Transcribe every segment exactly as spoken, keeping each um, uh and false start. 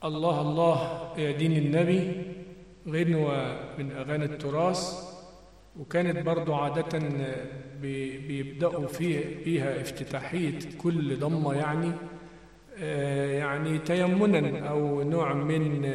الله الله يا دين النبي، غنوة من أغاني التراث، وكانت برضو عادة بيبدأوا فيها, فيها افتتاحية كل ضمة، يعني يعني تيمنا أو نوع من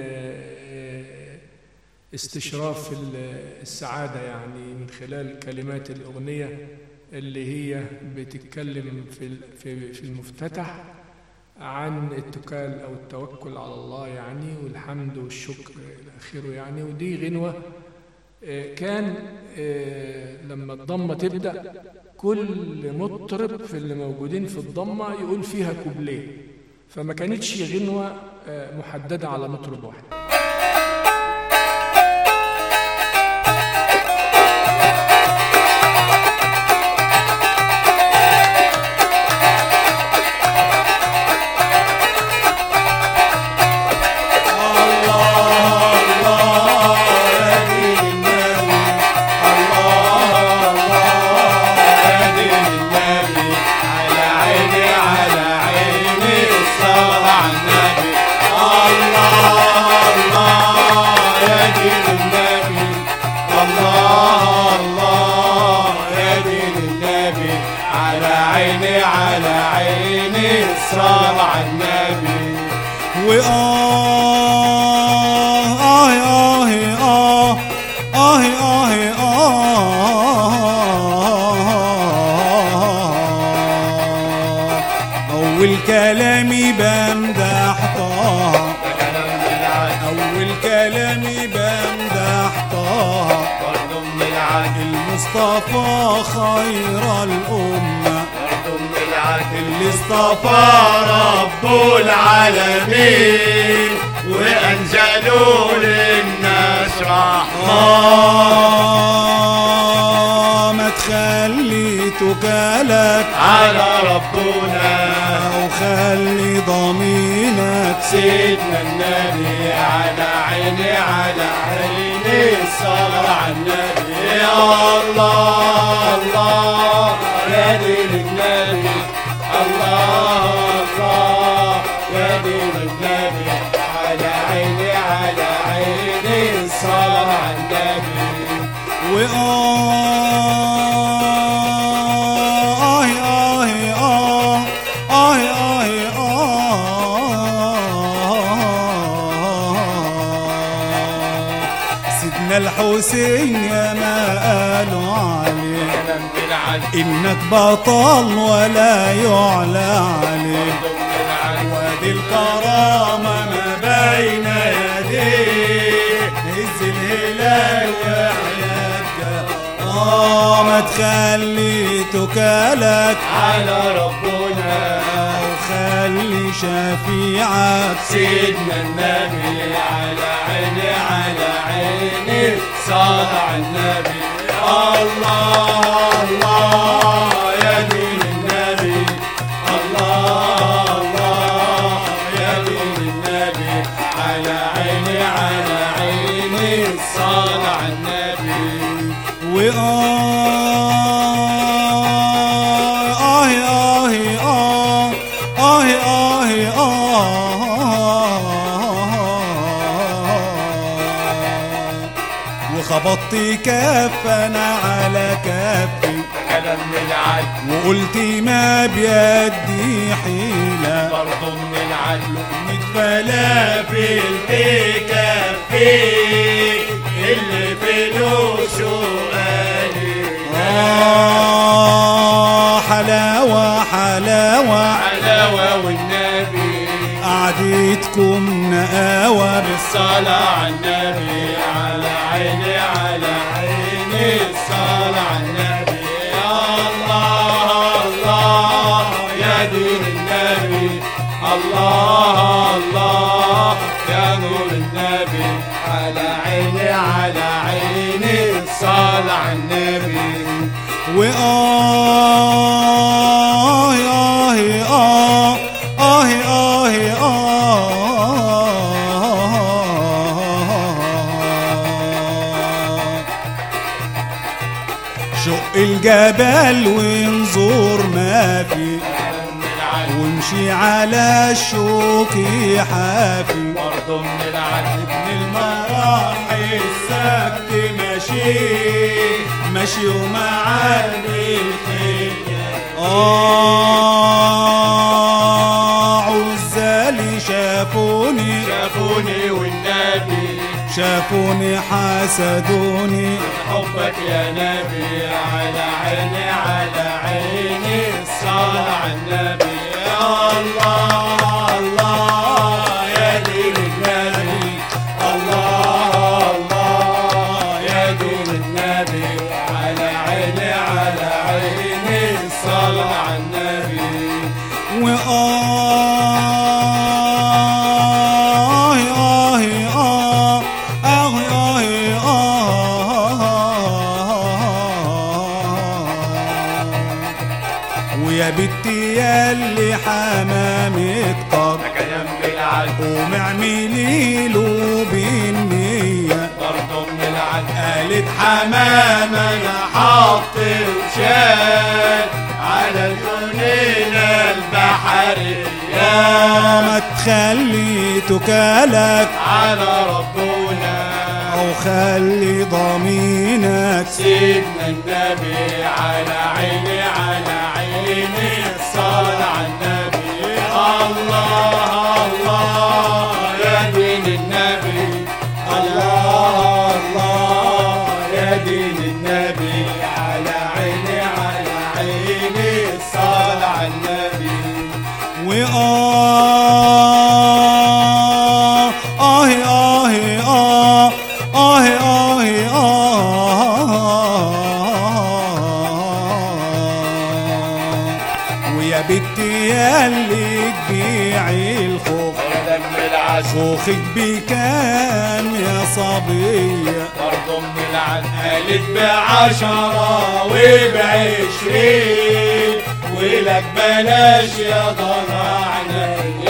استشراف السعادة، يعني من خلال كلمات الأغنية اللي هي بتتكلم في في المفتتح عن الاتكال أو التوكل على الله، يعني والحمد والشكر إلى آخره يعني. ودي غنوة كان لما الضمة تبدأ كل مطرب في اللي موجودين في الضمة يقول فيها كوبليه، فما كانتش غنوة محددة على مطرب واحد. أول كلامي بمدح طه، أول كلامي بمدح طه، المصطفى خير الأمة، اللي اصطفى رب العالمين وأنزلوا للناس رحمة. ما تخلي توكلك على ربنا وخلي ضمينك سيدنا النبي، على عيني على عيني الصلاة على النبي. يا الله الله يا دين النبي، الله الله يا دين النبي، على عيني على عيني الصلاة على النبي. وآه الحسين يا ما قالوا عليك إنك بطل ولا يعلى عليك، وادي الكرامة ما بين يديك، هز الهلال وحياتك. آه ما تخلي توكلك على ربنا وخلي شفيعك سيدنا النبي، على عيني على عيني صلاة على النبي. الله الله يا دين النبي، الله الله يا دين النبي، على عيني على عيني الصلاة على النبي. وآه خبطت كفنا على كفي كلام من العدل، وقلت ما بيدي حيلة برضو من العدل، نتفلا في الكفي اللي فلوسه قليل. آه حلاوة حلاوة حلاوة والنبي قعدتكم نقاوة بالصلاة على النبي، على عيني على عيني الصلاة على النبي. الله الله يا دين النبي، الله الله يا نور النبي، على عيني على عيني الصلاة على النبي. وآه آه آه آه آه آه شق الجبل ونزور ما فيه، مشي على الشوك حافي برضه من العدل ابن المراحل السبت ماشي مشي ومعاني الخير آه عزالي شافوني شافوني والنبي شافوني حسدوني حبك يا نبي على عيني على عيني الصلاة على النبي يا الله الله يا دين النبي الله الله يا دين النبي على عيني على عيني الصلاة على النبي وآه ويا بنتي ياللي حمامة قر قوم اعملي له بالنية برضه من العد قالت حمام انا حاط وشال على الجنينة البحرية ما تخلي تكالك على ربنا او خلي ضمينك سيدنا النبي على عيني على عيني الصلاة على النبي الله الله يا دين النبي الله الله يا دين النبي على عيني على عيني الصلاة على النبي وآه آه آه آه آه آه ويا بنتي ياللي تبيعي الخوخ خوخك بكام يا صبية برضه من العد قالت بعشرة وبعشرين ولك بلاش يا ضناعنا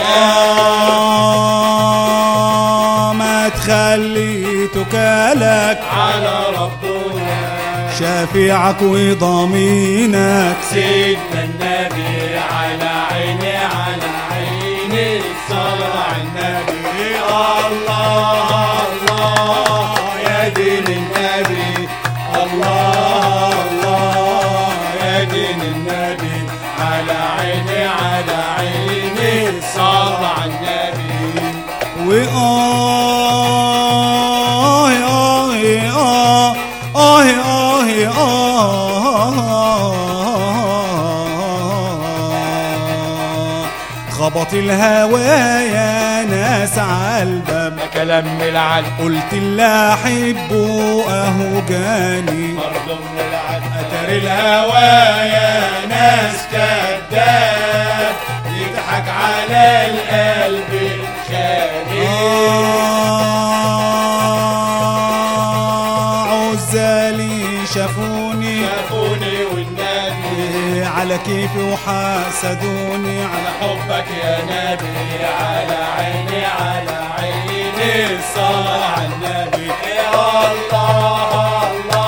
آه ما تخلي تكالك على ربنا شفيعك وضمينك سيدنا النبي على عيني على عيني الصلاة على النبي الله الله يا دين النبي الله الله يا دين النبي على عيني على عيني الصلاة على النبي وآه آه آه آه آه خبط الهوى يا ناس عالباب كلام من العد قلت اللي احبه اهو جاني برضه من العد أتر الهوى يا ناس كذاب يضحك على القلب الشادي آه عزالي شافوني شافوني والنبي على كيفي وحسدوني على حبك يا نبي على عيني على عيني الصلاة على النبي يا الله الله